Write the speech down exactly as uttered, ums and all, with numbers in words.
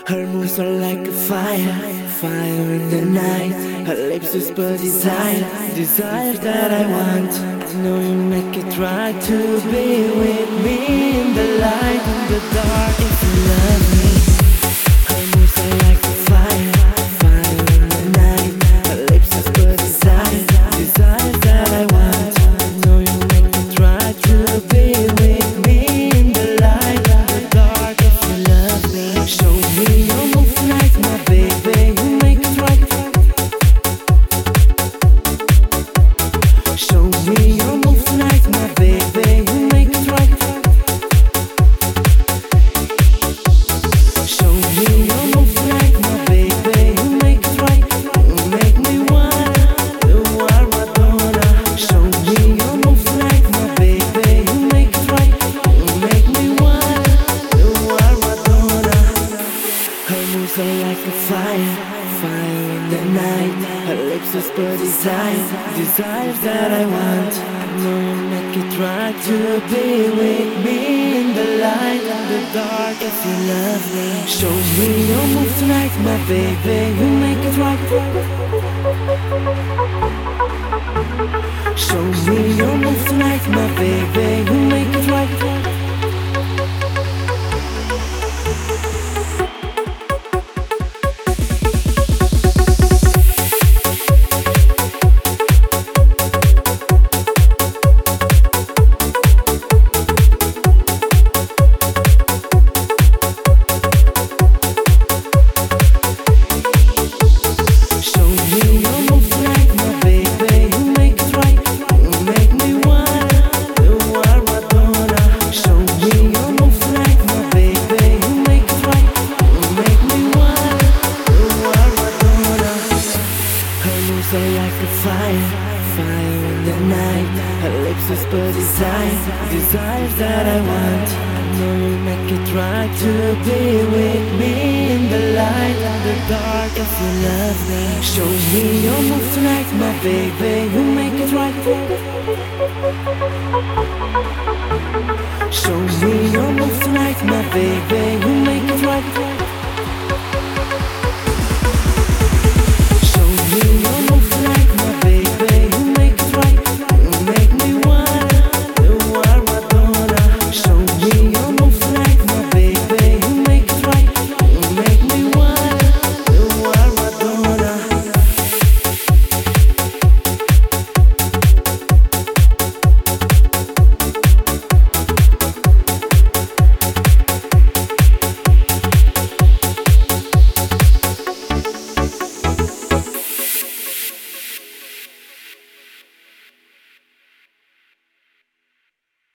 Her moves are like a fire, fire in the night. Her lips whisper desire, desire that I want. Know you make it right to be with me in the light, in the dark. If you love me, her moves are like a fire, fire in the night. Her lips whisper desire, desire that I want. Know you make it right to be with me in the light, in the dark. If you love me, show me your move tonight, my baby. You make it right. Show me your move tonight, my baby. You make it right. Show me your move tonight, my baby. You make it right. You make me wanna do what I wanna. Show me your move tonight, my baby. You make it right. You make me wanna do what I wanna. Her moves are like a fire, fire in the night. Her lips whisper desire, desire that I want. Know you make it right to be with me in the light, in the dark. If you love me, show me your move tonight, my baby. You make it right. Show me your move tonight, my baby. You make it right. Are like a fire, fire in the night. Her lips whisper desire, desire that I want. Know you make it right to be with me in the light, in the dark. If you love me, show me your move tonight, my baby. You make it right. Show me your move tonight, my baby. You make it right.